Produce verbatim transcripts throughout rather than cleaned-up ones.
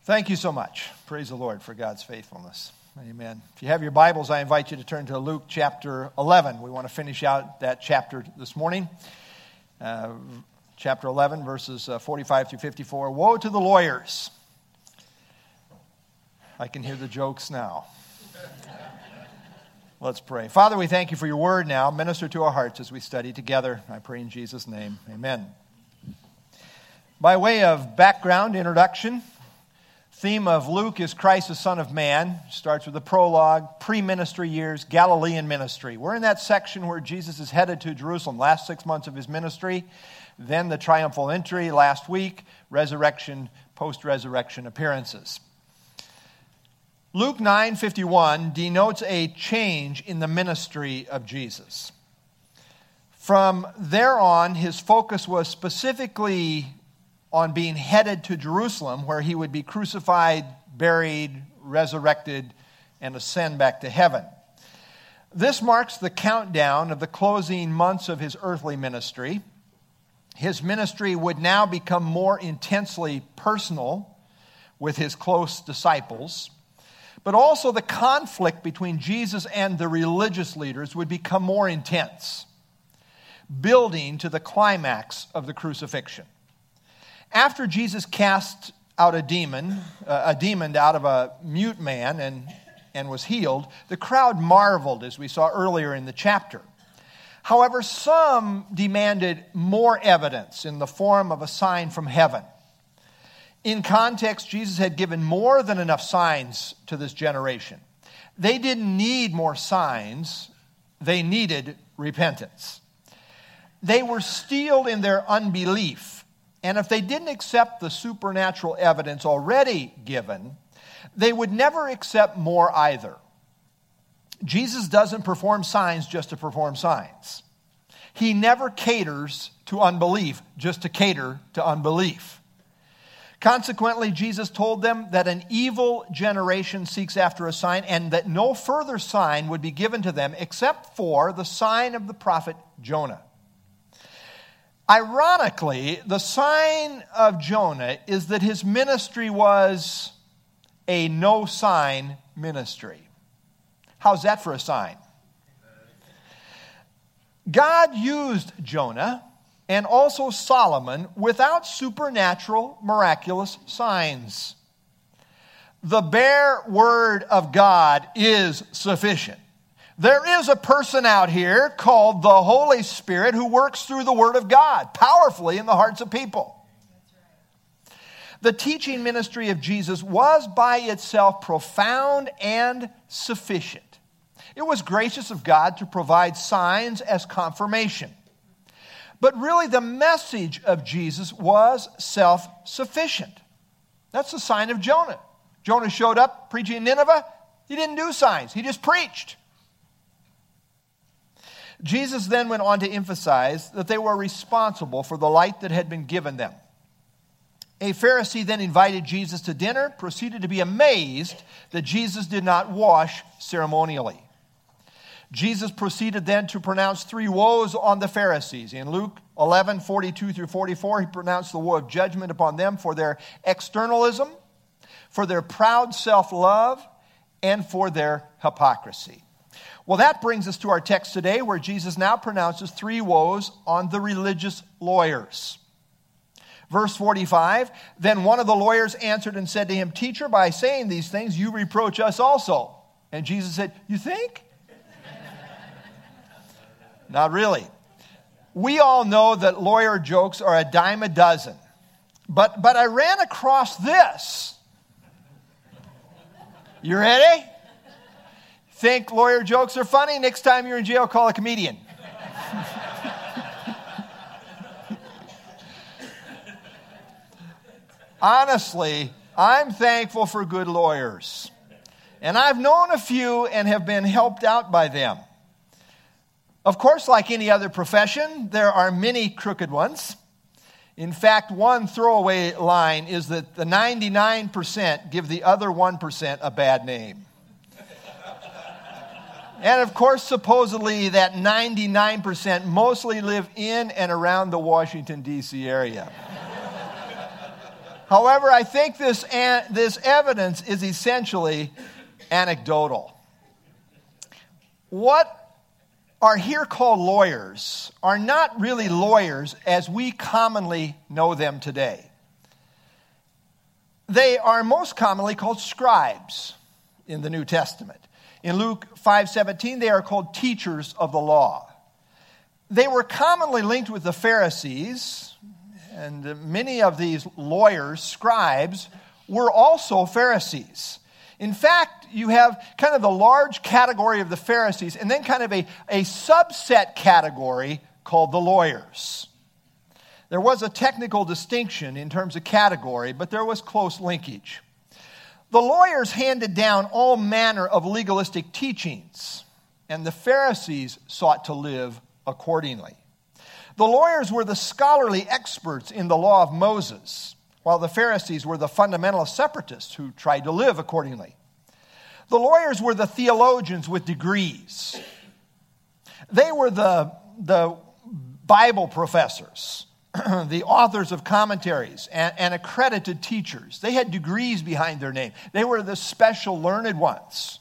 Thank you so much. Praise the Lord for God's faithfulness. Amen. If you have your Bibles, I invite you to turn to Luke chapter eleven. We want to finish out that chapter this morning. Uh, chapter eleven, verses uh, forty-five through fifty-four. Woe to the lawyers. I can hear the jokes now. Let's pray. Father, we thank you for your word now. Minister to our hearts as we study together. I pray in Jesus' name. Amen. By way of background introduction, theme of Luke is Christ the Son of Man. Starts with the prologue, pre-ministry years, Galilean ministry. We're in that section where Jesus is headed to Jerusalem, last six months of his ministry, then the triumphal entry last week, resurrection, post-resurrection appearances. Luke nine fifty-one denotes a change in the ministry of Jesus. From there on, his focus was specifically on being headed to Jerusalem, where he would be crucified, buried, resurrected, and ascend back to heaven. This marks the countdown of the closing months of his earthly ministry. His ministry would now become more intensely personal with his close disciples, but also the conflict between Jesus and the religious leaders would become more intense, building to the climax of the crucifixion. After Jesus cast out a demon, uh, a demon out of a mute man and, and was healed, the crowd marveled, as we saw earlier in the chapter. However, some demanded more evidence in the form of a sign from heaven. In context, Jesus had given more than enough signs to this generation. They didn't need more signs. They needed repentance. They were steeled in their unbelief. And if they didn't accept the supernatural evidence already given, they would never accept more either. Jesus doesn't perform signs just to perform signs. He never caters to unbelief just to cater to unbelief. Consequently, Jesus told them that an evil generation seeks after a sign and that no further sign would be given to them except for the sign of the prophet Jonah. Ironically, the sign of Jonah is that his ministry was a no-sign ministry. How's that for a sign? God used Jonah and also Solomon without supernatural, miraculous signs. The bare word of God is sufficient. There is a person out here called the Holy Spirit who works through the Word of God powerfully in the hearts of people. The teaching ministry of Jesus was by itself profound and sufficient. It was gracious of God to provide signs as confirmation. But really the message of Jesus was self-sufficient. That's the sign of Jonah. Jonah showed up preaching in Nineveh. He didn't do signs. He just preached. Jesus then went on to emphasize that they were responsible for the light that had been given them. A Pharisee then invited Jesus to dinner, proceeded to be amazed that Jesus did not wash ceremonially. Jesus proceeded then to pronounce three woes on the Pharisees. In Luke eleven, forty-two through forty-four, he pronounced the woe of judgment upon them for their externalism, for their proud self-love, and for their hypocrisy. Well, that brings us to our text today, where Jesus now pronounces three woes on the religious lawyers. Verse forty-five, then one of the lawyers answered and said to him, "Teacher, by saying these things, you reproach us also." And Jesus said, "You think?" Not really. We all know that lawyer jokes are a dime a dozen. But, but I ran across this. You ready? Think lawyer jokes are funny? Next time you're in jail, call a comedian. Honestly, I'm thankful for good lawyers. And I've known a few and have been helped out by them. Of course, like any other profession, there are many crooked ones. In fact, one throwaway line is that the ninety-nine percent give the other one percent a bad name. And of course, supposedly that ninety-nine percent mostly live in and around the Washington, D C area. However, I think this, this evidence is essentially anecdotal. What are here called lawyers are not really lawyers as we commonly know them today. They are most commonly called scribes in the New Testament. In Luke five seventeen, they are called teachers of the law. They were commonly linked with the Pharisees, and many of these lawyers, scribes, were also Pharisees. In fact, you have kind of the large category of the Pharisees and then kind of a, a subset category called the lawyers. There was a technical distinction in terms of category, but there was close linkage. The lawyers handed down all manner of legalistic teachings, and the Pharisees sought to live accordingly. The lawyers were the scholarly experts in the law of Moses, while the Pharisees were the fundamentalist separatists who tried to live accordingly. The lawyers were the theologians with degrees. They were the, the Bible professors, the authors of commentaries, and, and accredited teachers. They had degrees behind their name. They were the special learned ones.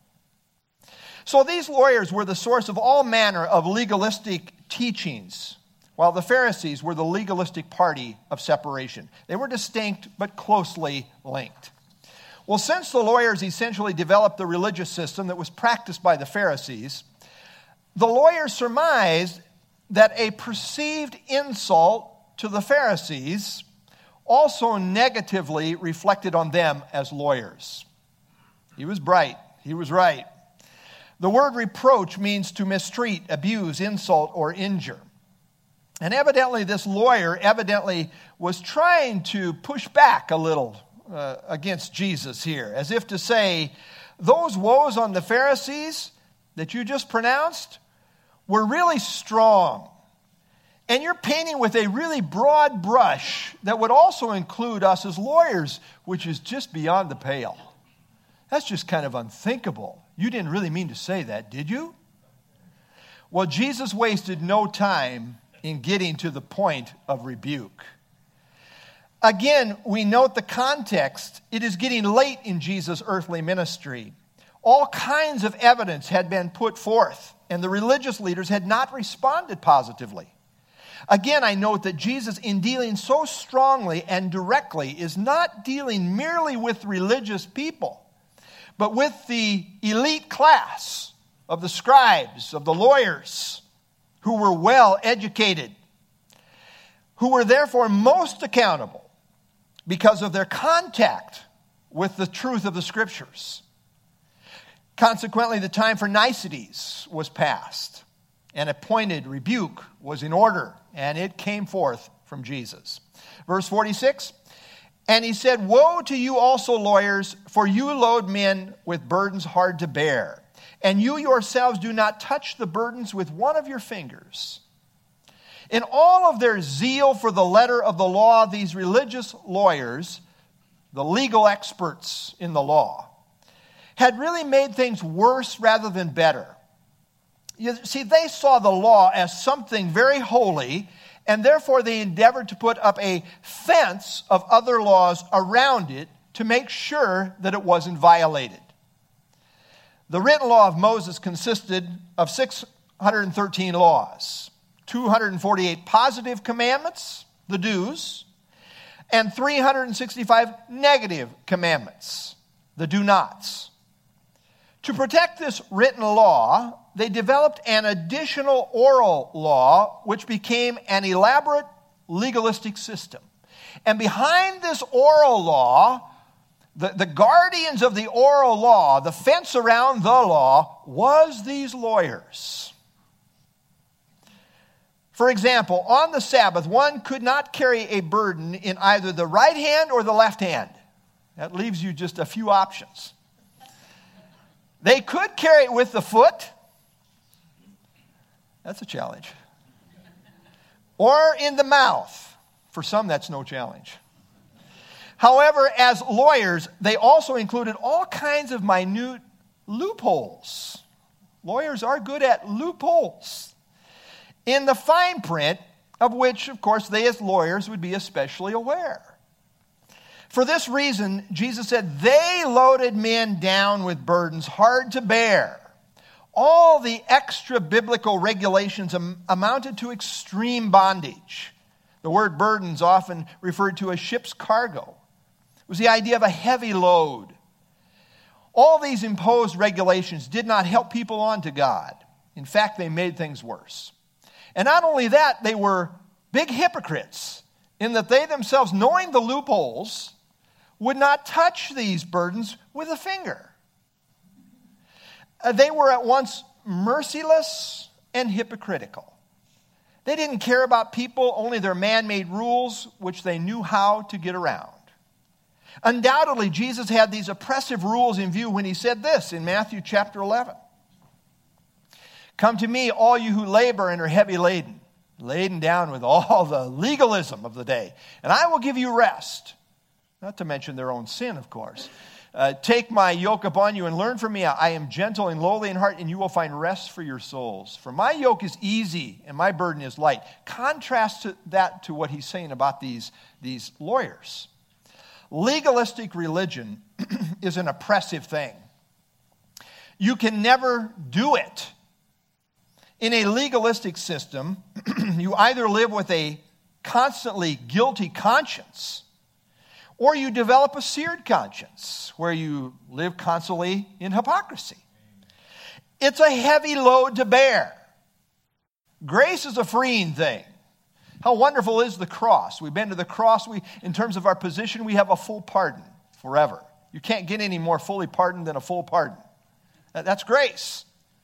So these lawyers were the source of all manner of legalistic teachings, while the Pharisees were the legalistic party of separation. They were distinct but closely linked. Well, since the lawyers essentially developed the religious system that was practiced by the Pharisees, the lawyers surmised that a perceived insult to the Pharisees also negatively reflected on them as lawyers. He was bright. He was right. The word reproach means to mistreat, abuse, insult, or injure. And evidently this lawyer evidently was trying to push back a little uh, against Jesus here, as if to say, those woes on the Pharisees that you just pronounced were really strong. And you're painting with a really broad brush that would also include us as lawyers, which is just beyond the pale. That's just kind of unthinkable. You didn't really mean to say that, did you? Well, Jesus wasted no time in getting to the point of rebuke. Again, we note the context. It is getting late in Jesus' earthly ministry. All kinds of evidence had been put forth, and the religious leaders had not responded positively. Again, I note that Jesus, in dealing so strongly and directly, is not dealing merely with religious people, but with the elite class of the scribes, of the lawyers, who were well educated, who were therefore most accountable because of their contact with the truth of the Scriptures. Consequently, the time for niceties was past. An appointed rebuke was in order, and it came forth from Jesus. Verse forty-six, and he said, woe to you also, lawyers, for you load men with burdens hard to bear, and you yourselves do not touch the burdens with one of your fingers. In all of their zeal for the letter of the law, these religious lawyers, the legal experts in the law, had really made things worse rather than better. You see, they saw the law as something very holy, and therefore they endeavored to put up a fence of other laws around it to make sure that it wasn't violated. The written law of Moses consisted of six hundred thirteen laws, two hundred forty-eight positive commandments, the do's, and three hundred sixty-five negative commandments, the do-nots. To protect this written law, they developed an additional oral law, which became an elaborate legalistic system. And behind this oral law, the, the guardians of the oral law, the fence around the law, was these lawyers. For example, on the Sabbath, one could not carry a burden in either the right hand or the left hand. That leaves you just a few options. They could carry it with the foot. That's a challenge. Or in the mouth. For some, that's no challenge. However, as lawyers, they also included all kinds of minute loopholes. Lawyers are good at loopholes in the fine print, of which, of course, they as lawyers would be especially aware. For this reason, Jesus said, they loaded men down with burdens hard to bear. All the extra biblical regulations am- amounted to extreme bondage. The word burdens often referred to a ship's cargo. It was the idea of a heavy load. All these imposed regulations did not help people on to God. In fact, they made things worse. And not only that, they were big hypocrites in that they themselves, knowing the loopholes, would not touch these burdens with a finger. Uh, they were at once merciless and hypocritical. They didn't care about people, only their man-made rules, which they knew how to get around. Undoubtedly, Jesus had these oppressive rules in view when he said this in Matthew chapter eleven. Come to me, all you who labor and are heavy laden, laden down with all the legalism of the day, and I will give you rest. Not to mention their own sin, of course. Uh, Take my yoke upon you and learn from me. I am gentle and lowly in heart, and you will find rest for your souls. For my yoke is easy and my burden is light. Contrast to that to what he's saying about these, these lawyers. Legalistic religion is an oppressive thing. You can never do it. In a legalistic system, you either live with a constantly guilty conscience, or you develop a seared conscience where you live constantly in hypocrisy. It's a heavy load to bear. Grace is a freeing thing. How wonderful is the cross? We've been to the cross. We, in terms of our position, we have a full pardon forever. You can't get any more fully pardoned than a full pardon. That's grace.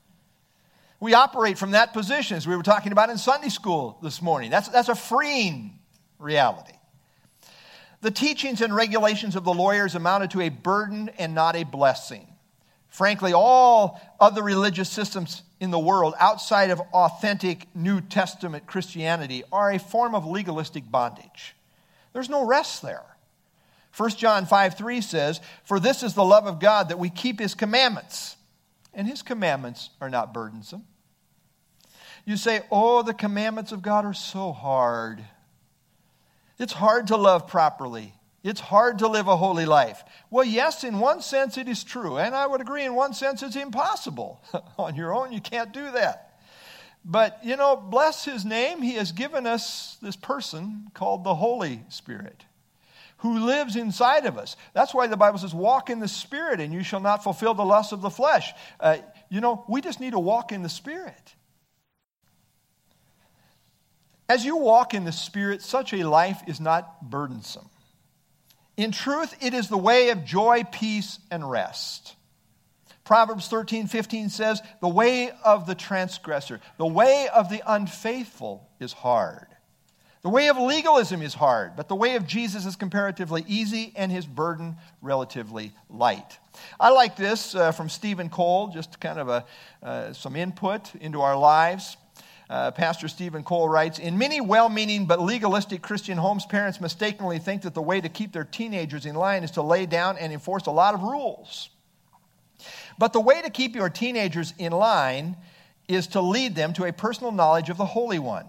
We operate from that position, as we were talking about in Sunday school this morning. That's, that's a freeing reality. The teachings and regulations of the lawyers amounted to a burden and not a blessing. Frankly, all other religious systems in the world outside of authentic New Testament Christianity are a form of legalistic bondage. There's no rest there. First John five three says, for this is the love of God, that we keep his commandments. And his commandments are not burdensome. You say, oh, the commandments of God are so hard. It's hard to love properly. It's hard to live a holy life. Well, yes, in one sense it is true. And I would agree in one sense it's impossible. On your own, you can't do that. But, you know, bless his name. He has given us this person called the Holy Spirit who lives inside of us. That's why the Bible says, walk in the Spirit and you shall not fulfill the lusts of the flesh. Uh, you know, we just need to walk in the Spirit. As you walk in the Spirit, such a life is not burdensome. In truth, it is the way of joy, peace, and rest. Proverbs thirteen fifteen says, the way of the transgressor, the way of the unfaithful is hard. The way of legalism is hard, but the way of Jesus is comparatively easy and his burden relatively light. I like this uh, from Stephen Cole, just kind of a, uh, some input into our lives. Uh, Pastor Stephen Cole writes, in many well-meaning but legalistic Christian homes, parents mistakenly think that the way to keep their teenagers in line is to lay down and enforce a lot of rules. But the way to keep your teenagers in line is to lead them to a personal knowledge of the Holy One.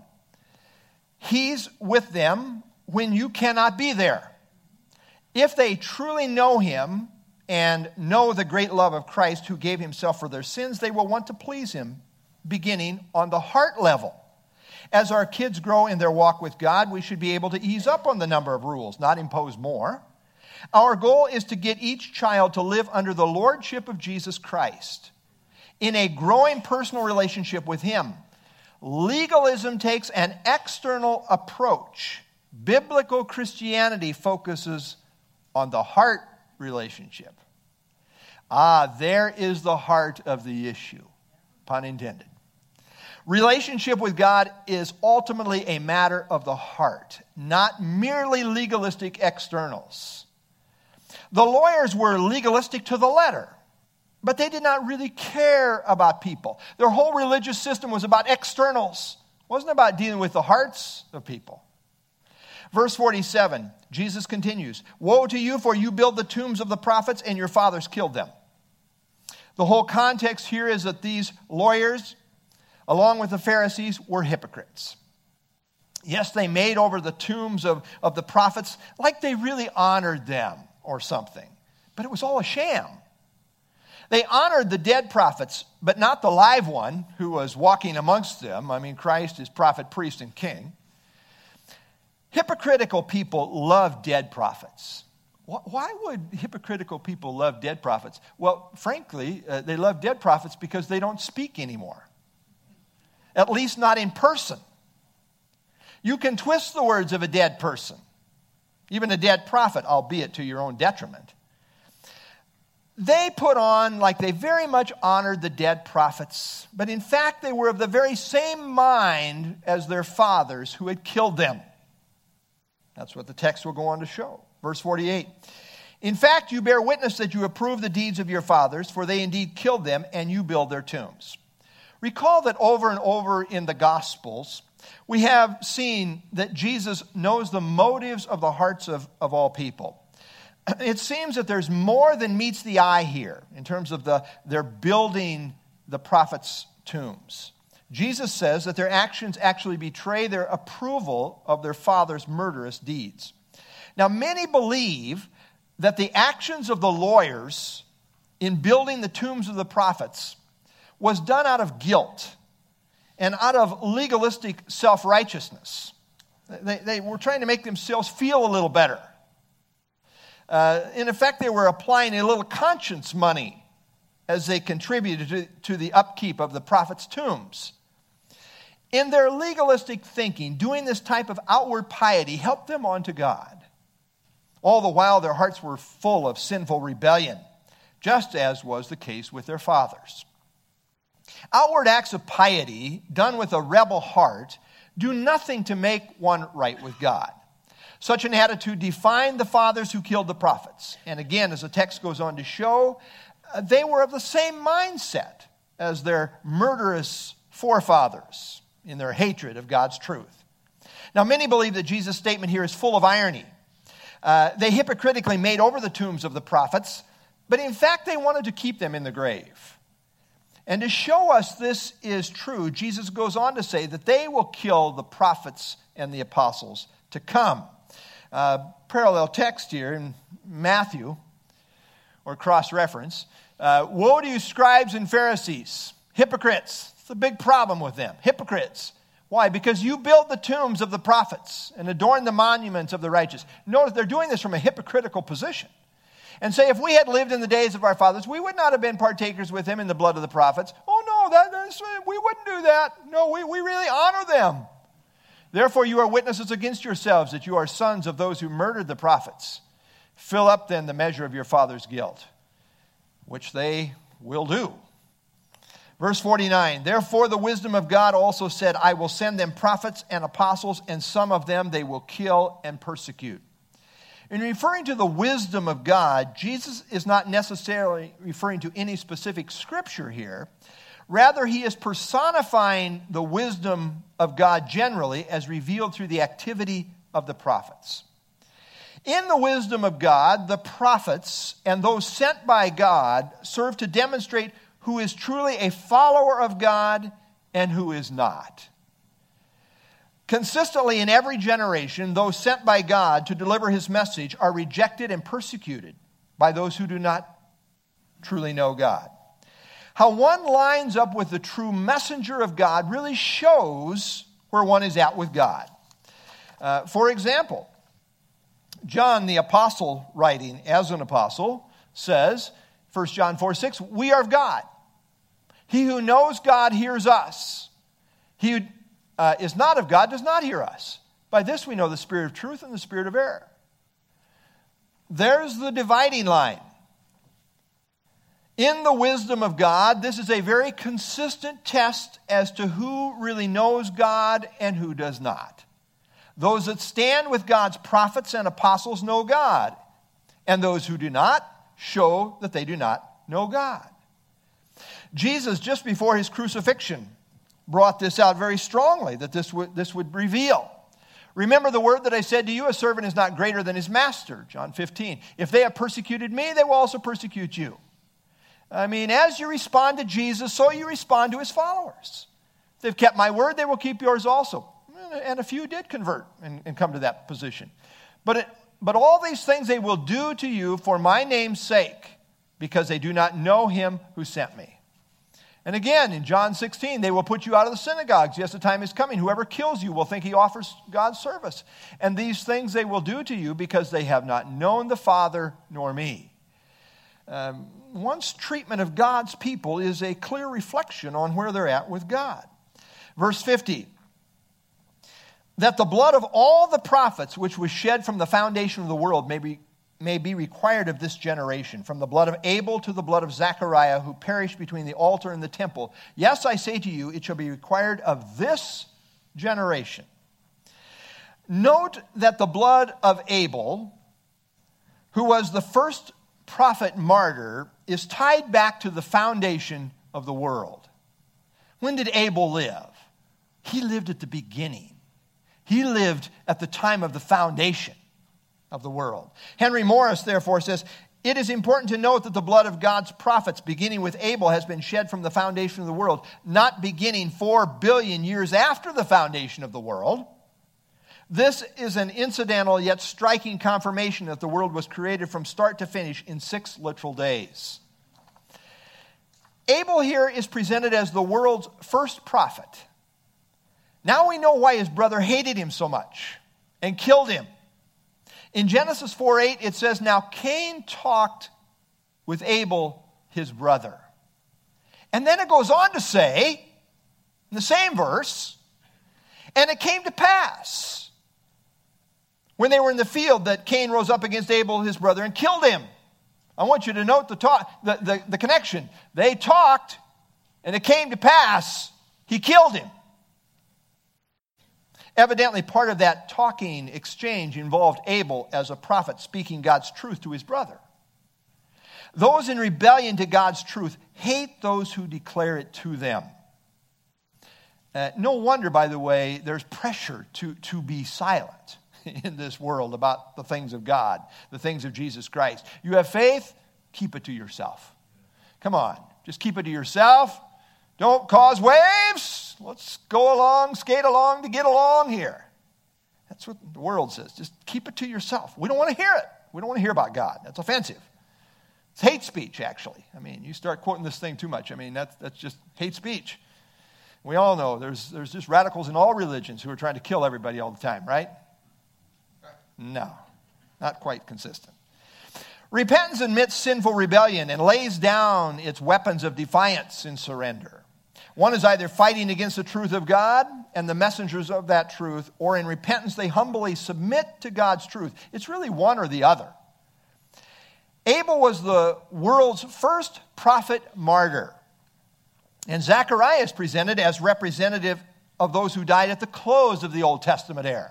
He's with them when you cannot be there. If they truly know him and know the great love of Christ who gave himself for their sins, they will want to please him, beginning on the heart level. As our kids grow in their walk with God, we should be able to ease up on the number of rules, not impose more. Our goal is to get each child to live under the lordship of Jesus Christ in a growing personal relationship with him. Legalism takes an external approach. Biblical Christianity focuses on the heart relationship. Ah, there is the heart of the issue, pun intended. Relationship with God is ultimately a matter of the heart, not merely legalistic externals. The lawyers were legalistic to the letter, but they did not really care about people. Their whole religious system was about externals. It wasn't about dealing with the hearts of people. Verse forty-seven, Jesus continues, woe to you, for you build the tombs of the prophets, and your fathers killed them. The whole context here is that these lawyers, along with the Pharisees, were hypocrites. Yes, they made over the tombs of, of the prophets like they really honored them or something. But it was all a sham. They honored the dead prophets, but not the live one who was walking amongst them. I mean, Christ is prophet, priest, and king. Hypocritical people love dead prophets. Why would hypocritical people love dead prophets? Well, frankly, uh, they love dead prophets because they don't speak anymore. At least not in person. You can twist the words of a dead person, even a dead prophet, albeit to your own detriment. They put on like they very much honored the dead prophets, but in fact they were of the very same mind as their fathers who had killed them. That's what the text will go on to show. Verse forty-eight. In fact, you bear witness that you approve the deeds of your fathers, for they indeed killed them, and you build their tombs. Recall that over and over in the Gospels, we have seen that Jesus knows the motives of the hearts of, of all people. It seems that there's more than meets the eye here in terms of the their building the prophets' tombs. Jesus says that their actions actually betray their approval of their father's murderous deeds. Now, many believe that the actions of the lawyers in building the tombs of the prophets was done out of guilt and out of legalistic self-righteousness. They, they were trying to make themselves feel a little better. Uh, in effect, they were applying a little conscience money as they contributed to, to the upkeep of the prophets' tombs. In their legalistic thinking, doing this type of outward piety helped them on to God. All the while, their hearts were full of sinful rebellion, just as was the case with their fathers. Outward acts of piety, done with a rebel heart, do nothing to make one right with God. Such an attitude defined the fathers who killed the prophets. And again, as the text goes on to show, they were of the same mindset as their murderous forefathers in their hatred of God's truth. Now, many believe that Jesus' statement here is full of irony. Uh, they hypocritically made over the tombs of the prophets, but in fact they wanted to keep them in the grave. And to show us this is true, Jesus goes on to say that they will kill the prophets and the apostles to come. Uh, parallel text here in Matthew, or cross-reference. Uh, Woe to you, scribes and Pharisees, hypocrites. It's a big problem with them. Hypocrites. Why? Because you build the tombs of the prophets and adorn the monuments of the righteous. Notice they're doing this from a hypocritical position. And say, if we had lived in the days of our fathers, we would not have been partakers with him in the blood of the prophets. Oh, no, that, that's, we wouldn't do that. No, we, we really honor them. Therefore, you are witnesses against yourselves that you are sons of those who murdered the prophets. Fill up then the measure of your father's guilt, which they will do. Verse forty-nine, therefore the wisdom of God also said, I will send them prophets and apostles, and some of them they will kill and persecute. In referring to the wisdom of God, Jesus is not necessarily referring to any specific scripture here. Rather, he is personifying the wisdom of God generally as revealed through the activity of the prophets. In the wisdom of God, the prophets and those sent by God serve to demonstrate who is truly a follower of God and who is not. Consistently in every generation, those sent by God to deliver his message are rejected and persecuted by those who do not truly know God. How one lines up with the true messenger of God really shows where one is at with God. Uh, for example, John the apostle, writing as an apostle, says, First John four six, we are of God. He who knows God hears us. He who uh, is not of God does not hear us. By this we know the spirit of truth and the spirit of error. There's the dividing line. In the wisdom of God, this is a very consistent test as to who really knows God and who does not. Those that stand with God's prophets and apostles know God, and those who do not show that they do not know God. Jesus, just before his crucifixion, brought this out very strongly, that this would, this would reveal. Remember the word that I said to you, a servant is not greater than his master, John fifteen. If they have persecuted me, they will also persecute you. I mean, as you respond to Jesus, so you respond to his followers. If they've kept my word, they will keep yours also. And a few did convert and, and come to that position. But, it, but all these things they will do to you for my name's sake, because they do not know him who sent me. And again, in John sixteen, they will put you out of the synagogues. Yes, the time is coming. Whoever kills you will think he offers God's service. And these things they will do to you because they have not known the Father nor me. Um, one's treatment of God's people is a clear reflection on where they're at with God. Verse fifty, that the blood of all the prophets which was shed from the foundation of the world may be may be required of this generation, from the blood of Abel to the blood of Zechariah, who perished between the altar and the temple. Yes, I say to you, it shall be required of this generation. Note that the blood of Abel, who was the first prophet martyr, is tied back to the foundation of the world. When did Abel live? He lived at the beginning. He lived at the time of the foundation of the world. Henry Morris, therefore, says, it is important to note that the blood of God's prophets, beginning with Abel, has been shed from the foundation of the world, not beginning four billion years after the foundation of the world. This is an incidental yet striking confirmation that the world was created from start to finish in six literal days. Abel here is presented as the world's first prophet. Now we know why his brother hated him so much and killed him. In Genesis four eight, it says, now Cain talked with Abel, his brother. And then it goes on to say, in the same verse, and it came to pass, when they were in the field, that Cain rose up against Abel, his brother, and killed him. I want you to note the, talk, the, the, the connection. They talked, and it came to pass, he killed him. Evidently, part of that talking exchange involved Abel as a prophet speaking God's truth to his brother. Those in rebellion to God's truth hate those who declare it to them. Uh, no wonder, by the way, there's pressure to, to be silent in this world about the things of God, the things of Jesus Christ. You have faith, keep it to yourself. Come on, just keep it to yourself. Don't cause waves. Let's go along, skate along to get along here. That's what the world says. Just keep it to yourself. We don't want to hear it. We don't want to hear about God. That's offensive. It's hate speech, actually. I mean, you start quoting this thing too much. I mean, that's, that's just hate speech. We all know there's, there's just radicals in all religions who are trying to kill everybody all the time, right? No, not quite consistent. Repentance admits sinful rebellion and lays down its weapons of defiance in surrender. One is either fighting against the truth of God and the messengers of that truth, or in repentance they humbly submit to God's truth. It's really one or the other. Abel was the world's first prophet martyr, and Zechariah is presented as representative of those who died at the close of the Old Testament era.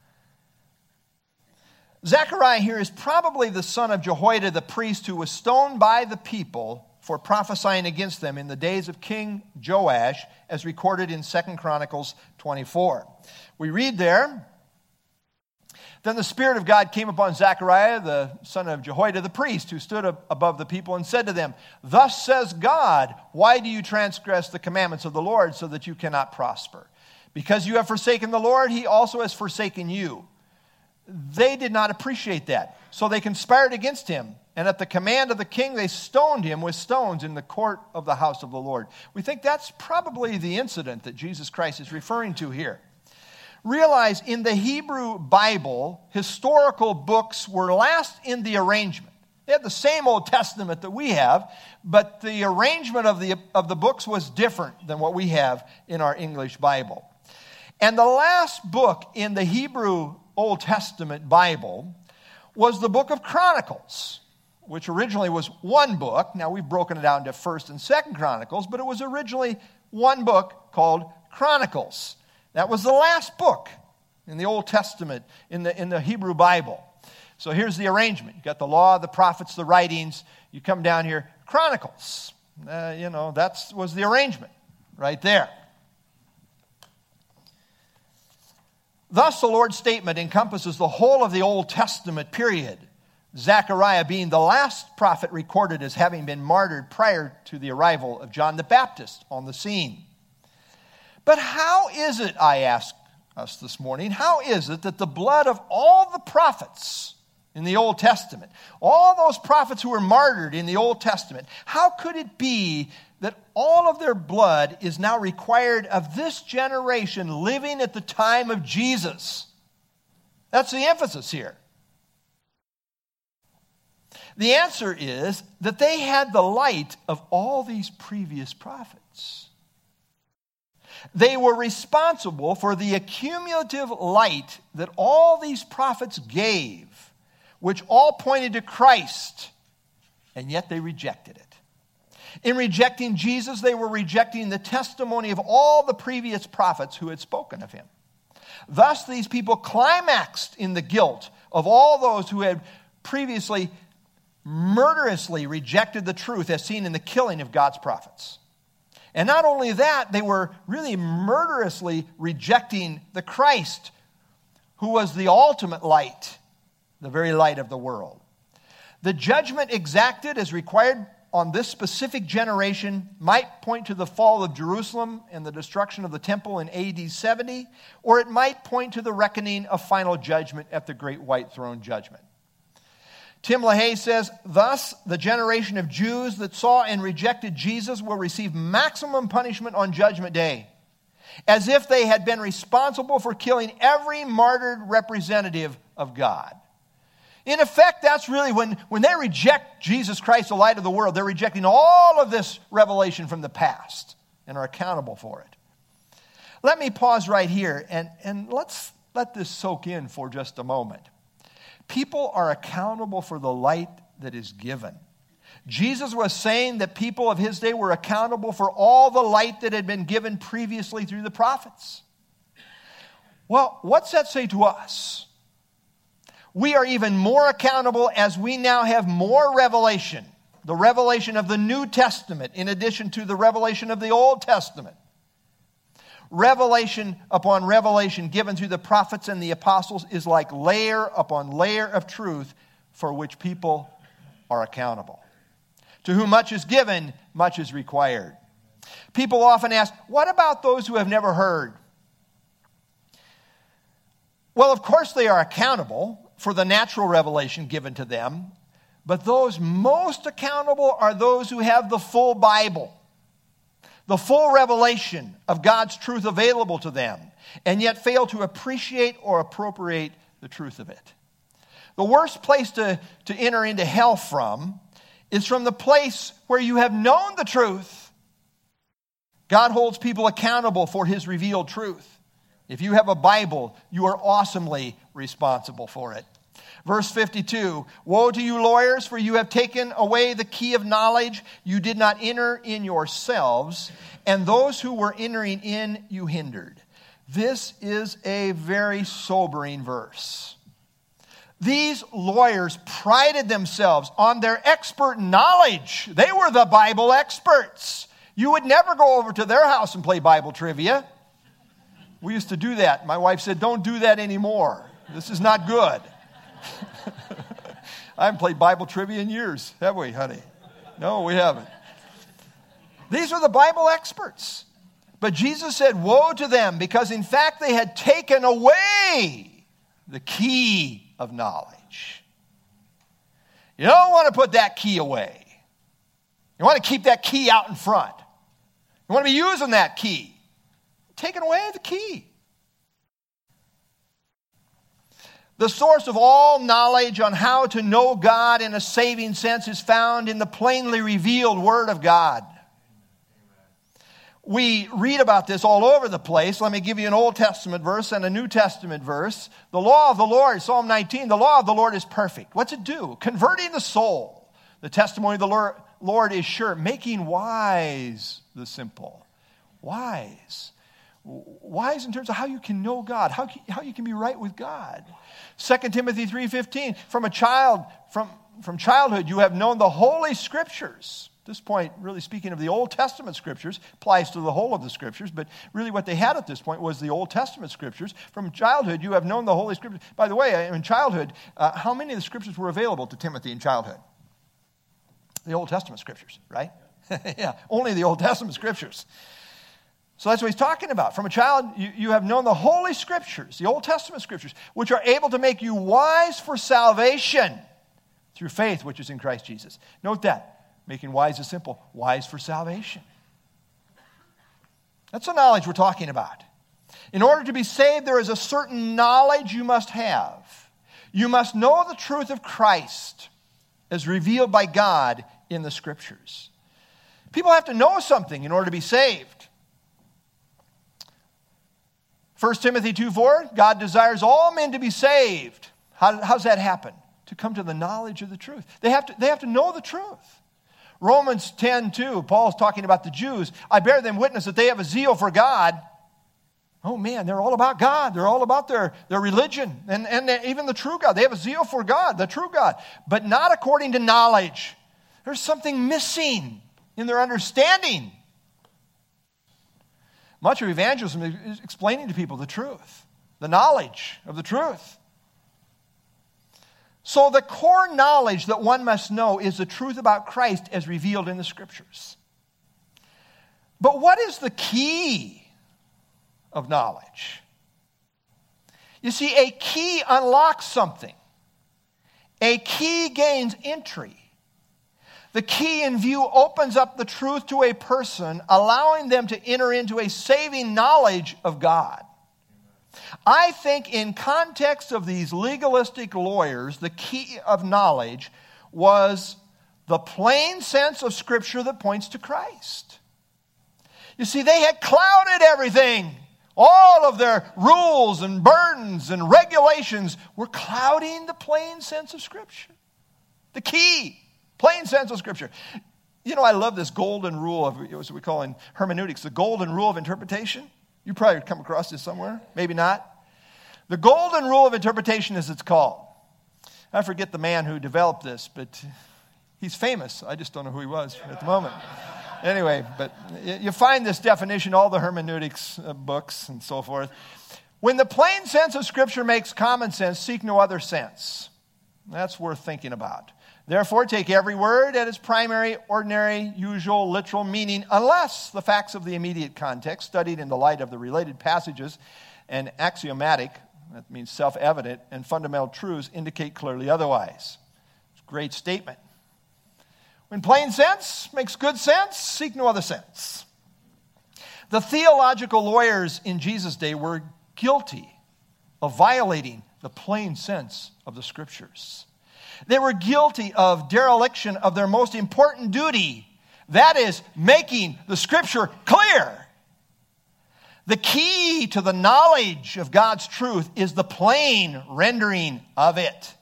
Zechariah here is probably the son of Jehoiada the priest, who was stoned by the people for prophesying against them in the days of King Joash, as recorded in Second Chronicles twenty-four. We read there, then the Spirit of God came upon Zechariah, the son of Jehoiada the priest, who stood above the people and said to them, thus says God, why do you transgress the commandments of the Lord so that you cannot prosper? Because you have forsaken the Lord, he also has forsaken you. They did not appreciate that, so they conspired against him. And at the command of the king, they stoned him with stones in the court of the house of the Lord. We think that's probably the incident that Jesus Christ is referring to here. Realize, in the Hebrew Bible, historical books were last in the arrangement. They had the same Old Testament that we have, but the arrangement of the, of the books was different than what we have in our English Bible. And the last book in the Hebrew Old Testament Bible was the book of Chronicles, which originally was one book. Now we've broken it down to First and Second Chronicles, but it was originally one book called Chronicles. That was the last book in the Old Testament, in the, in the Hebrew Bible. So here's the arrangement. You got the law, the prophets, the writings. You come down here, Chronicles. Uh, you know, that was the arrangement right there. Thus, the Lord's statement encompasses the whole of the Old Testament period, Zechariah being the last prophet recorded as having been martyred prior to the arrival of John the Baptist on the scene. But how is it, I ask us this morning. How is it that the blood of all the prophets in the Old Testament, all those prophets who were martyred in the Old Testament, how could it be that all of their blood is now required of this generation living at the time of Jesus? That's the emphasis here. The answer is that they had the light of all these previous prophets. They were responsible for the accumulative light that all these prophets gave, which all pointed to Christ, and yet they rejected it. In rejecting Jesus, they were rejecting the testimony of all the previous prophets who had spoken of him. Thus, these people climaxed in the guilt of all those who had previously murderously rejected the truth as seen in the killing of God's prophets. And not only that, they were really murderously rejecting the Christ, who was the ultimate light, the very light of the world. The judgment exacted as required on this specific generation might point to the fall of Jerusalem and the destruction of the temple in A D seventy, or it might point to the reckoning of final judgment at the great white throne judgment. Tim LaHaye says, thus, the generation of Jews that saw and rejected Jesus will receive maximum punishment on Judgment Day, as if they had been responsible for killing every martyred representative of God. In effect, that's really when, when they reject Jesus Christ, the light of the world, they're rejecting all of this revelation from the past and are accountable for it. Let me pause right here and, and let's let this soak in for just a moment. People are accountable for the light that is given. Jesus was saying that people of his day were accountable for all the light that had been given previously through the prophets. Well, what's that say to us? We are even more accountable as we now have more revelation, the revelation of the New Testament in addition to the revelation of the Old Testament. Revelation upon revelation given through the prophets and the apostles is like layer upon layer of truth for which people are accountable. To whom much is given, much is required. People often ask, what about those who have never heard? Well, of course they are accountable for the natural revelation given to them, but those most accountable are those who have the full Bible, the full revelation of God's truth available to them, and yet fail to appreciate or appropriate the truth of it. The worst place to, to enter into hell from is from the place where you have known the truth. God holds people accountable for his revealed truth. If you have a Bible, you are awesomely responsible for it. Verse fifty-two, woe to you lawyers, for you have taken away the key of knowledge. You did not enter in yourselves, and those who were entering in you hindered. This is a very sobering verse. These lawyers prided themselves on their expert knowledge. They were the Bible experts. You would never go over to their house and play Bible trivia. We used to do that. My wife said, don't do that anymore. This is not good. I haven't played Bible trivia in years, have we, honey? No, we haven't. These are the Bible experts. But Jesus said, woe to them, because in fact they had taken away the key of knowledge. You don't want to put that key away. You want to keep that key out in front. You want to be using that key. Taking away the key. The source of all knowledge on how to know God in a saving sense is found in the plainly revealed Word of God. We read about this all over the place. Let me give you an Old Testament verse and a New Testament verse. The law of the Lord, Psalm nineteen, the law of the Lord is perfect. What's it do? Converting the soul. The testimony of the Lord is sure, making wise the simple. Wise. Wise in terms of how you can know God, how, how you can be right with God. Second Timothy three fifteen, from a child, from, from childhood you have known the Holy Scriptures. At this point, really speaking of the Old Testament Scriptures, applies to the whole of the Scriptures, but really what they had at this point was the Old Testament Scriptures. From childhood you have known the Holy Scriptures. By the way, in childhood, uh, how many of the Scriptures were available to Timothy in childhood? The Old Testament Scriptures, right? Yeah, only the Old Testament Scriptures. So that's what he's talking about. From a child, you, you have known the Holy Scriptures, the Old Testament Scriptures, which are able to make you wise for salvation through faith, which is in Christ Jesus. Note that. Making wise is simple. Wise for salvation. That's the knowledge we're talking about. In order to be saved, there is a certain knowledge you must have. You must know the truth of Christ as revealed by God in the Scriptures. People have to know something in order to be saved. First Timothy two four, God desires all men to be saved. How, how does that happen? To come to the knowledge of the truth. They have to, they have to know the truth. Romans ten two, Paul's talking about the Jews. I bear them witness that they have a zeal for God. Oh man, they're all about God. They're all about their, their religion and, and even the true God. They have a zeal for God, the true God, but not according to knowledge. There's something missing in their understanding. Much of evangelism is explaining to people the truth, the knowledge of the truth. So the core knowledge that one must know is the truth about Christ as revealed in the Scriptures. But what is the key of knowledge? You see, a key unlocks something. A key gains entry. The key in view opens up the truth to a person, allowing them to enter into a saving knowledge of God. I think in context of these legalistic lawyers, the key of knowledge was the plain sense of Scripture that points to Christ. You see, they had clouded everything. All of their rules and burdens and regulations were clouding the plain sense of Scripture. The key, plain sense of Scripture. You know, I love this golden rule of what we call in hermeneutics, the golden rule of interpretation. You probably come across this somewhere, maybe not. The golden rule of interpretation is it's called. I forget the man who developed this, but he's famous. I just don't know who he was at the moment. Anyway, but you find this definition, all the hermeneutics books and so forth. When the plain sense of Scripture makes common sense, seek no other sense. That's worth thinking about. Therefore, take every word at its primary, ordinary, usual, literal meaning, unless the facts of the immediate context, studied in the light of the related passages and axiomatic, that means self-evident, and fundamental truths indicate clearly otherwise. It's a great statement. When plain sense makes good sense, seek no other sense. The theological lawyers in Jesus' day were guilty of violating the plain sense of the Scriptures. They were guilty of dereliction of their most important duty. That is, making the Scripture clear. The key to the knowledge of God's truth is the plain rendering of it.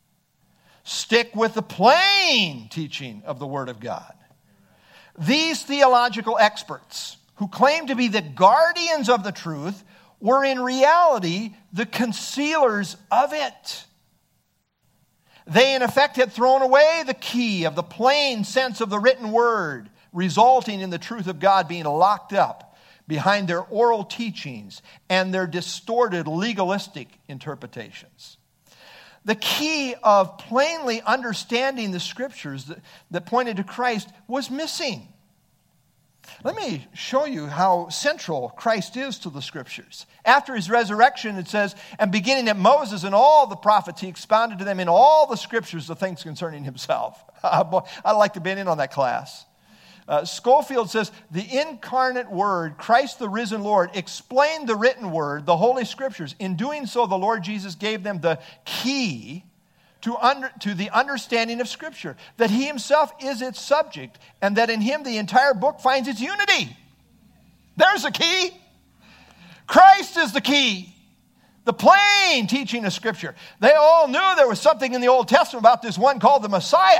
Stick with the plain teaching of the Word of God. These theological experts, who claim to be the guardians of the truth, were in reality the concealers of it. They, in effect, had thrown away the key of the plain sense of the written word, resulting in the truth of God being locked up behind their oral teachings and their distorted legalistic interpretations. The key of plainly understanding the Scriptures that, that pointed to Christ was missing. Let me show you how central Christ is to the Scriptures. After his resurrection, it says, and beginning at Moses and all the prophets, he expounded to them in all the Scriptures the things concerning himself. I'd like to be in on that class. Uh, Schofield says, the incarnate Word, Christ the risen Lord, explained the written Word, the Holy Scriptures. In doing so, the Lord Jesus gave them the key to, under, to the understanding of Scripture, that he himself is its subject, and that in him the entire book finds its unity. There's the key. Christ is the key. The plain teaching of Scripture. They all knew there was something in the Old Testament about this one called the Messiah.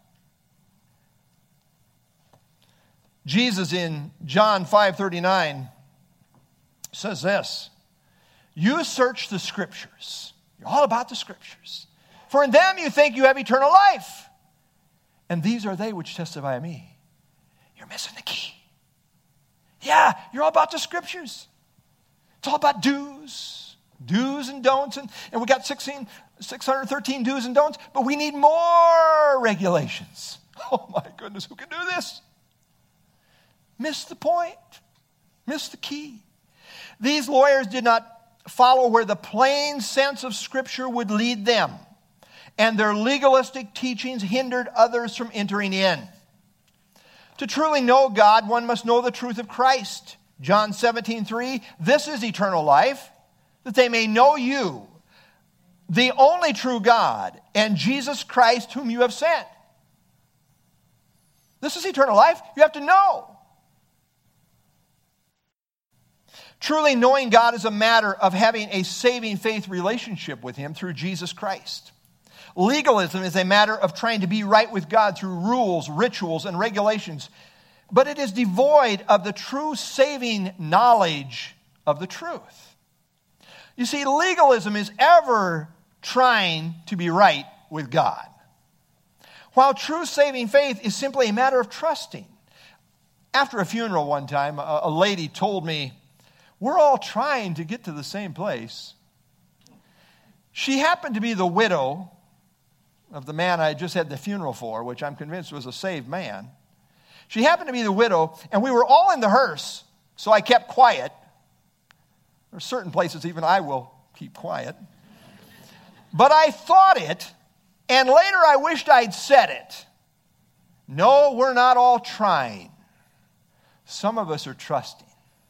Jesus in John five thirty-nine says this, you search the Scriptures. You're all about the Scriptures. For in them you think you have eternal life. And these are they which testify of me. You're missing the key. Yeah, you're all about the Scriptures. It's all about do's, do's and don'ts. And, and we got sixteen, six hundred thirteen do's and don'ts, but we need more regulations. Oh my goodness, who can do this? Missed the point. Missed the key. These lawyers did not follow where the plain sense of Scripture would lead them, and their legalistic teachings hindered others from entering in. To truly know God, one must know the truth of Christ. John seventeen three, this is eternal life, that they may know you, the only true God, and Jesus Christ whom you have sent. This is eternal life. You have to know. Truly knowing God is a matter of having a saving faith relationship with Him through Jesus Christ. Legalism is a matter of trying to be right with God through rules, rituals, and regulations, but it is devoid of the true saving knowledge of the truth. You see, legalism is ever trying to be right with God, while true saving faith is simply a matter of trusting. After a funeral one time, a, a lady told me, we're all trying to get to the same place. She happened to be the widow of the man I just had the funeral for, which I'm convinced was a saved man. She happened to be the widow, and we were all in the hearse, so I kept quiet. There are certain places even I will keep quiet. But I thought it, and later I wished I'd said it. No, we're not all trying. Some of us are trusting.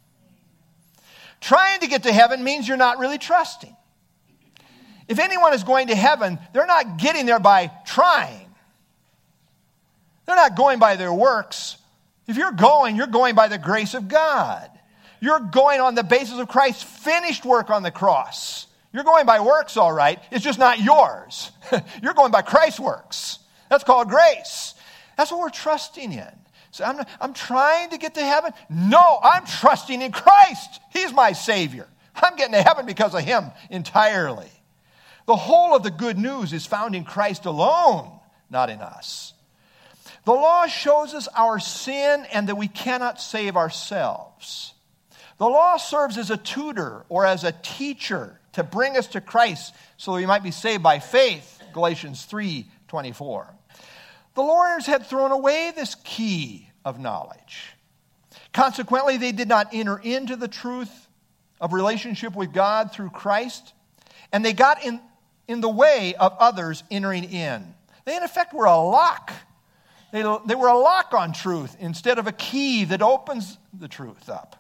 Trying to get to heaven means you're not really trusting. If anyone is going to heaven, they're not getting there by trying. They're not going by their works. If you're going, you're going by the grace of God. You're going on the basis of Christ's finished work on the cross. You're going by works, all right. It's just not yours. You're going by Christ's works. That's called grace. That's what we're trusting in. So I'm, I'm trying to get to heaven. No, I'm trusting in Christ. He's my Savior. I'm getting to heaven because of Him entirely. The whole of the good news is found in Christ alone, not in us. The law shows us our sin and that we cannot save ourselves. The law serves as a tutor or as a teacher to bring us to Christ so that we might be saved by faith, Galatians three twenty-four. The lawyers had thrown away this key of knowledge. Consequently, they did not enter into the truth of relationship with God through Christ, and they got in, in the way of others entering in. They, in effect, were a lock. They, they were a lock on truth instead of a key that opens the truth up.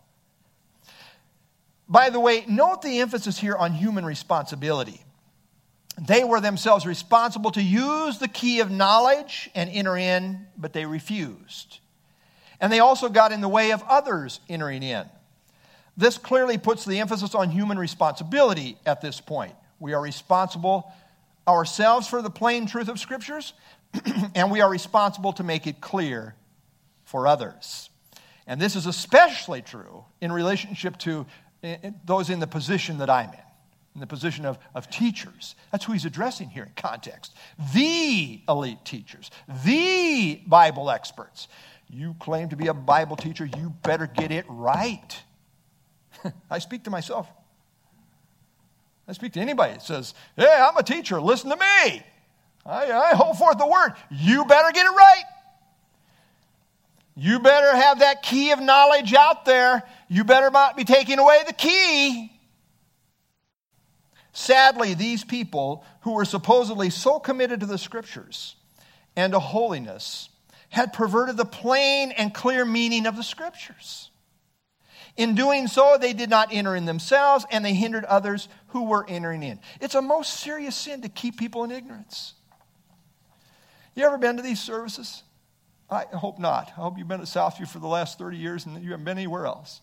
By the way, note the emphasis here on human responsibility. They were themselves responsible to use the key of knowledge and enter in, but they refused. And they also got in the way of others entering in. This clearly puts the emphasis on human responsibility at this point. We are responsible ourselves for the plain truth of Scriptures, and we are responsible to make it clear for others. And this is especially true in relationship to those in the position that I'm in. In the position of, of teachers. That's who he's addressing here in context. The elite teachers. The Bible experts. You claim to be a Bible teacher, you better get it right. I speak to myself. I speak to anybody that says, hey, I'm a teacher, listen to me. I, I hold forth the word. You better get it right. You better have that key of knowledge out there. You better not be taking away the key. Sadly, these people who were supposedly so committed to the Scriptures and to holiness had perverted the plain and clear meaning of the Scriptures. In doing so, they did not enter in themselves, and they hindered others who were entering in. It's a most serious sin to keep people in ignorance. You ever been to these services? I hope not. I hope you've been at Southview for the last thirty years and you haven't been anywhere else.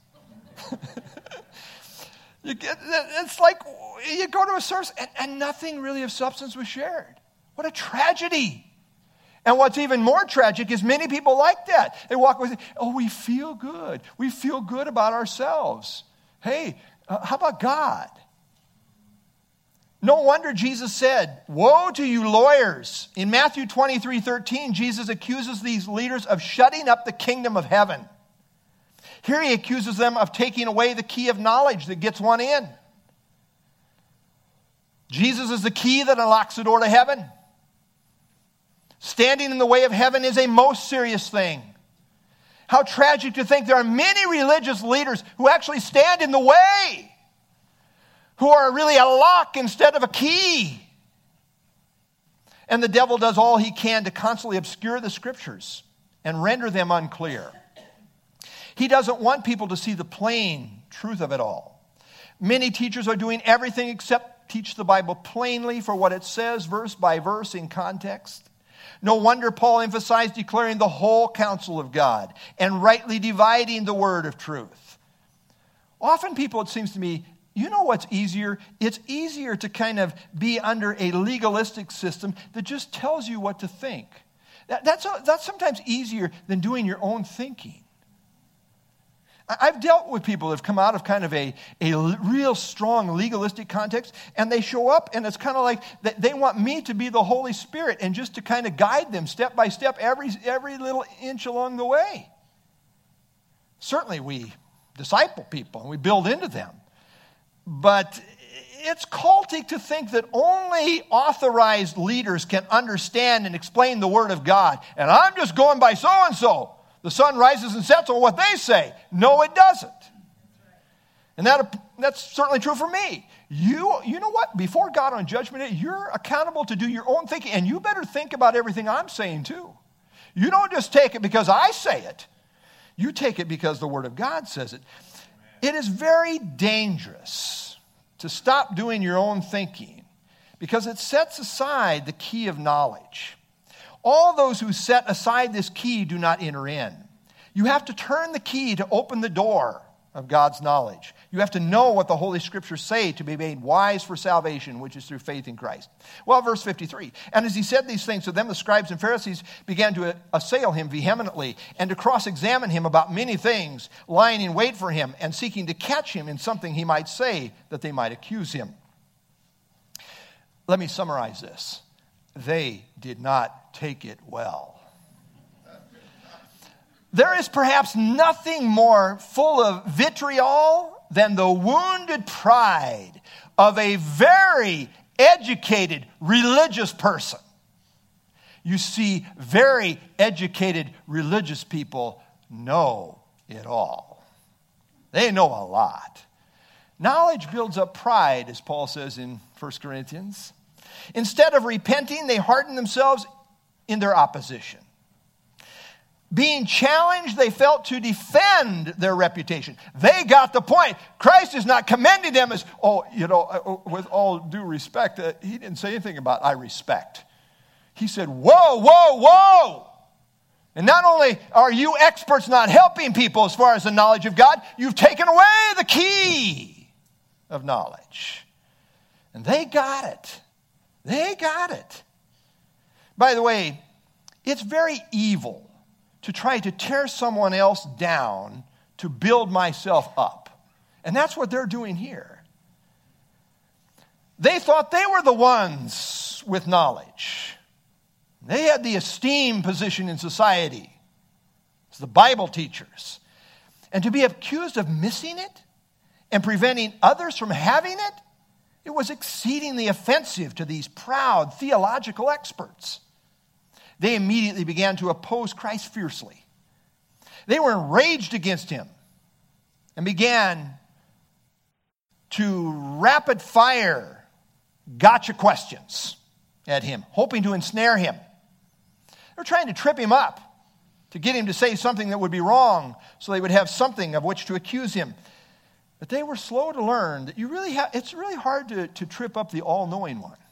You get, it's like you go to a service and, and nothing really of substance was shared. What a tragedy. And what's even more tragic is many people like that. They walk with, oh, we feel good. We feel good about ourselves. Hey, uh, how about God? No wonder Jesus said, woe to you lawyers. In Matthew twenty-three thirteen, Jesus accuses these leaders of shutting up the kingdom of heaven. Here he accuses them of taking away the key of knowledge that gets one in. Jesus is the key that unlocks the door to heaven. Standing in the way of heaven is a most serious thing. How tragic to think there are many religious leaders who actually stand in the way, who are really a lock instead of a key. And the devil does all he can to constantly obscure the scriptures and render them unclear. He doesn't want people to see the plain truth of it all. Many teachers are doing everything except teach the Bible plainly for what it says, verse by verse in context. No wonder Paul emphasized declaring the whole counsel of God and rightly dividing the word of truth. Often people, it seems to me, you know what's easier? It's easier to kind of be under a legalistic system that just tells you what to think. That, that's, that's sometimes easier than doing your own thinking. I've dealt with people who have come out of kind of a, a real strong legalistic context, and they show up, and it's kind of like they want me to be the Holy Spirit and just to kind of guide them step by step every, every little inch along the way. Certainly we disciple people and we build into them. But it's cultic to think that only authorized leaders can understand and explain the Word of God. And I'm just going by so-and-so. The sun rises and sets on what they say. No, it doesn't. And that, that's certainly true for me. You, you know what? Before God on Judgment Day, you're accountable to do your own thinking. And you better think about everything I'm saying too. You don't just take it because I say it. You take it because the Word of God says it. It is very dangerous to stop doing your own thinking because it sets aside the key of knowledge. All those who set aside this key do not enter in. You have to turn the key to open the door of God's knowledge. You have to know what the Holy Scriptures say to be made wise for salvation, which is through faith in Christ. Well, verse fifty-three, and as he said these things to them, the scribes and Pharisees began to assail him vehemently and to cross-examine him about many things, lying in wait for him and seeking to catch him in something he might say that they might accuse him. Let me summarize this. They did not take it well. There is perhaps nothing more full of vitriol than the wounded pride of a very educated religious person. You see, very educated religious people know it all. They know a lot. Knowledge builds up pride, as Paul says in First Corinthians. Instead of repenting, they hardened themselves in their opposition. Being challenged, they felt to defend their reputation. They got the point. Christ is not commending them as, oh, you know, with all due respect, uh, he didn't say anything about I respect. He said, whoa, whoa, whoa. And not only are you experts not helping people as far as the knowledge of God, you've taken away the key of knowledge. And they got it. They got it. By the way, it's very evil to try to tear someone else down to build myself up. And that's what they're doing here. They thought they were the ones with knowledge. They had the esteemed position in society as the Bible teachers. And to be accused of missing it and preventing others from having it, it was exceedingly offensive to these proud theological experts. They immediately began to oppose Christ fiercely. They were enraged against him and began to rapid fire gotcha questions at him, hoping to ensnare him. They were trying to trip him up, to get him to say something that would be wrong so they would have something of which to accuse him. But they were slow to learn that you really have, it's really hard to, to trip up the all-knowing one.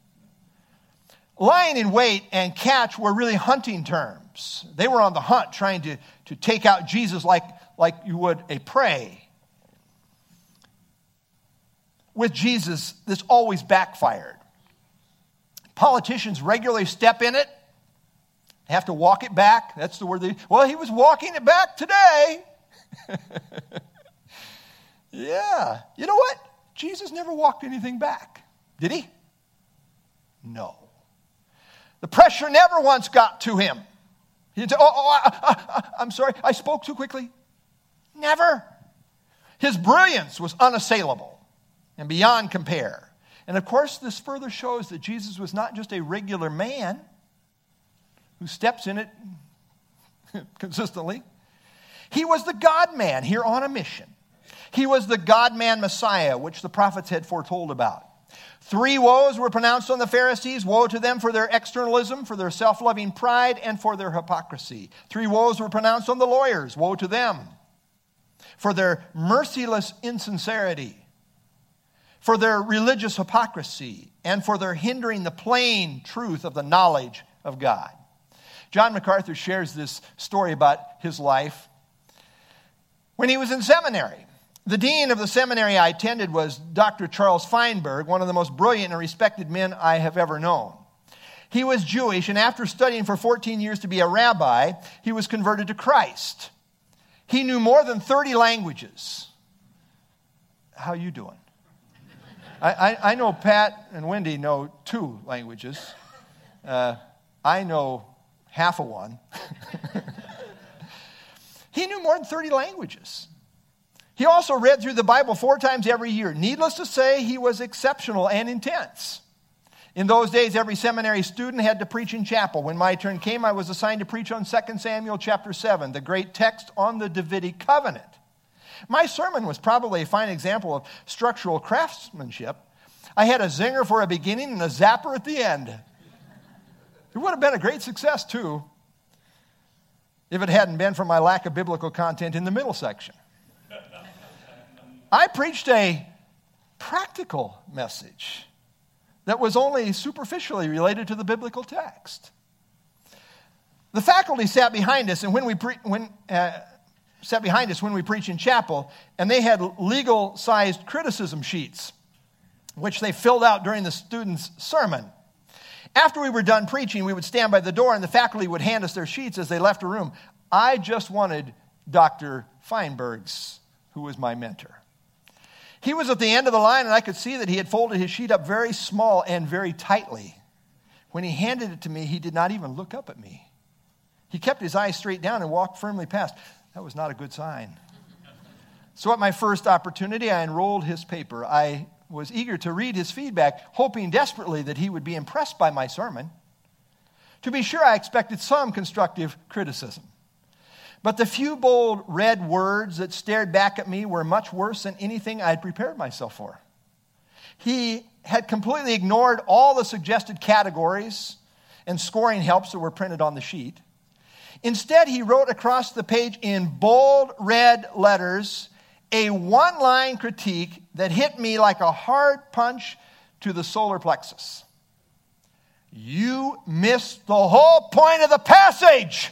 Lying in wait and catch were really hunting terms. They were on the hunt trying to, to take out Jesus like, like you would a prey. With Jesus, this always backfired. Politicians regularly step in it. They have to walk it back. That's the word they, well, he was walking it back today. Yeah. You know what? Jesus never walked anything back. Did he? No. The pressure never once got to him. He didn't say, oh, oh I, I, I, I'm sorry, I spoke too quickly. Never. His brilliance was unassailable and beyond compare. And of course, this further shows that Jesus was not just a regular man who steps in it consistently. He was the God-man here on a mission. He was the God-man Messiah, which the prophets had foretold about. Three woes were pronounced on the Pharisees. Woe to them for their externalism, for their self-loving pride, and for their hypocrisy. Three woes were pronounced on the lawyers. Woe to them for their merciless insincerity, for their religious hypocrisy, and for their hindering the plain truth of the knowledge of God. John MacArthur shares this story about his life. When he was in seminary, the dean of the seminary I attended was Doctor Charles Feinberg, one of the most brilliant and respected men I have ever known. He was Jewish, and after studying for fourteen years to be a rabbi, he was converted to Christ. He knew more than thirty languages. How you doing? I, I, I know Pat and Wendy know two languages. Uh, I know half of one. He knew more than thirty languages. He also read through the Bible four times every year. Needless to say, he was exceptional and intense. In those days, every seminary student had to preach in chapel. When my turn came, I was assigned to preach on Second Samuel chapter seven, the great text on the Davidic covenant. My sermon was probably a fine example of structural craftsmanship. I had a zinger for a beginning and a zapper at the end. It would have been a great success, too, if it hadn't been for my lack of biblical content in the middle section. I preached a practical message that was only superficially related to the biblical text. The faculty sat behind us, and when we pre- when uh, sat behind us when we preached in chapel, and they had legal-sized criticism sheets, which they filled out during the students' sermon. After we were done preaching, we would stand by the door, and the faculty would hand us their sheets as they left the room. I just wanted Doctor Feinberg's, who was my mentor. He was at the end of the line, and I could see that he had folded his sheet up very small and very tightly. When he handed it to me, he did not even look up at me. He kept his eyes straight down and walked firmly past. That was not a good sign. So at my first opportunity, I enrolled his paper. I was eager to read his feedback, hoping desperately that he would be impressed by my sermon. To be sure, I expected some constructive criticism. But the few bold red words that stared back at me were much worse than anything I had prepared myself for. He had completely ignored all the suggested categories and scoring helps that were printed on the sheet. Instead, he wrote across the page in bold red letters a one-line critique that hit me like a hard punch to the solar plexus. You missed the whole point of the passage.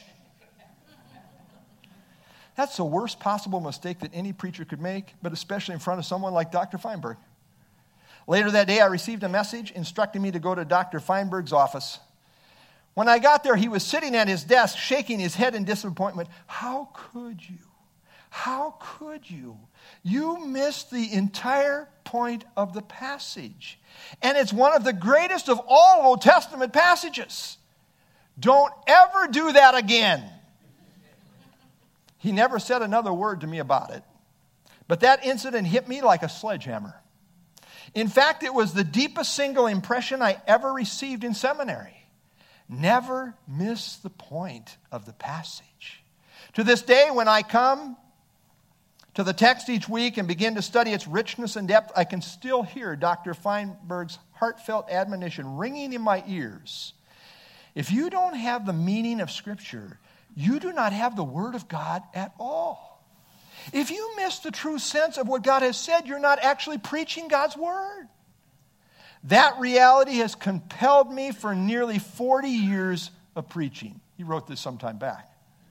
That's the worst possible mistake that any preacher could make, but especially in front of someone like Doctor Feinberg. Later that day, I received a message instructing me to go to Doctor Feinberg's office. When I got there, he was sitting at his desk, shaking his head in disappointment. How could you? How could you? You missed the entire point of the passage. And it's one of the greatest of all Old Testament passages. Don't ever do that again. He never said another word to me about it. But that incident hit me like a sledgehammer. In fact, it was the deepest single impression I ever received in seminary. Never miss the point of the passage. To this day, when I come to the text each week and begin to study its richness and depth, I can still hear Doctor Feinberg's heartfelt admonition ringing in my ears. If you don't have the meaning of Scripture, you do not have the Word of God at all. If you miss the true sense of what God has said, you're not actually preaching God's Word. That reality has compelled me for nearly forty years of preaching. He wrote this sometime back.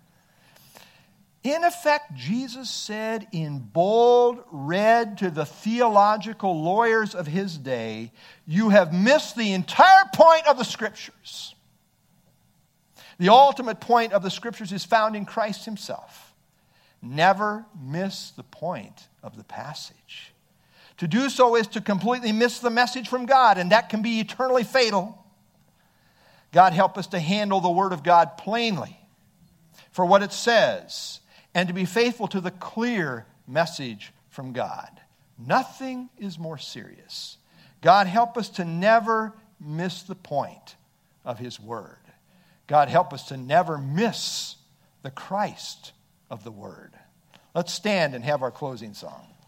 In effect, Jesus said in bold red to the theological lawyers of his day, you have missed the entire point of the Scriptures. The ultimate point of the Scriptures is found in Christ himself. Never miss the point of the passage. To do so is to completely miss the message from God, and that can be eternally fatal. God help us to handle the Word of God plainly for what it says, and to be faithful to the clear message from God. Nothing is more serious. God help us to never miss the point of his Word. God help us to never miss the Christ of the word. Let's stand and have our closing song.